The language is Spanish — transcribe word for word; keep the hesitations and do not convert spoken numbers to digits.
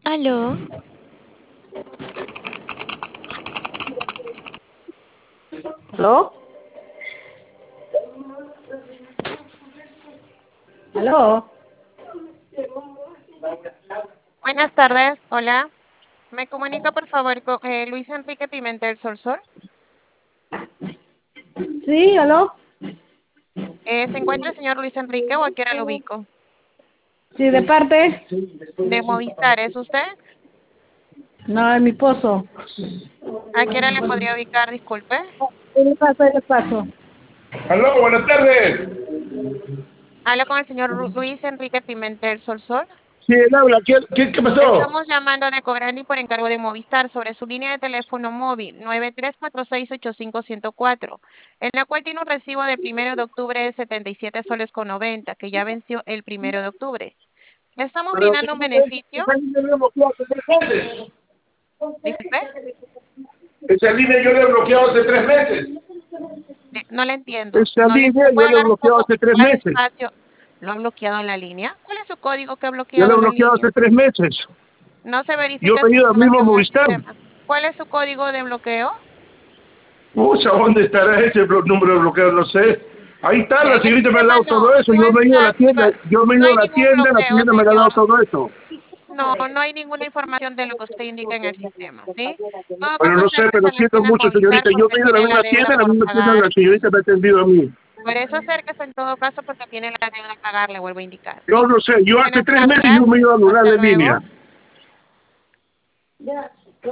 Aló, ¿Aló? ¿Aló? Buenas tardes, hola. ¿Me comunica por favor con eh, Luis Enrique Pimentel Sorsor? Sí, ¿aló? Eh, ¿se encuentra el señor Luis Enrique o a qué hora lo ubico? Sí, ¿de parte? De Movistar, ¿es usted? No, es mi esposo. ¿A qué hora le podría ubicar? Disculpe. ¿Qué le pasa? ¿Qué le paso? Aló, buenas tardes. Hablo con el señor Ru- Luis Enrique Pimentel Sorsor. Sí, él habla. ¿Qué, qué, qué pasó? Estamos llamando de Cobrani por encargo de Movistar sobre su línea de teléfono móvil nueve tres cuatro seis ocho cinco uno cero cuatro, en la cual tiene un recibo del primero de octubre de setenta y siete soles con noventa, que ya venció el primero de octubre. Le estamos Pero brindando un beneficio. esa línea yo la he bloqueado hace tres meses. Disculpe. Esa línea yo la he bloqueado hace tres meses. De- no le entiendo. Esa No le línea entiendo. yo ¿Puede la he hablar un bloqueado poco hace tres más meses. despacio? ¿Lo ha bloqueado en la línea? ¿Cuál es su código que ha Yo la he bloqueado la bloqueado línea? hace tres meses. No se Yo verifica he esa ido al mismo información en el Movistar. sistema. ¿Cuál es su código de bloqueo? Pucha, ¿dónde estará ese blo- número de bloqueo? No sé. Ahí está, Ya, la en el señorita me ha sistema dado no, todo eso. no Yo me he ido a está la tienda, activa. yo me he No ido a hay la ningún tienda, la bloqueo, señora me ha dado señor. todo eso. No, no hay ninguna información de lo que usted indica en el sistema, ¿sí? En todo Bueno, caso, no sé, pero acérquese a la siento esquina mucho, Movistar señorita. Yo porque me he ido a la tiene la misma deuda tienda, la por misma tienda, pagar. la señorita me ha atendido a mí. Por eso acérquese en todo caso porque tiene la deuda a pagar, le vuelvo a indicar, Yo ¿sí? no sé, yo hace Buenas tres tardes, meses yo me he ido a anular hasta de línea. luego.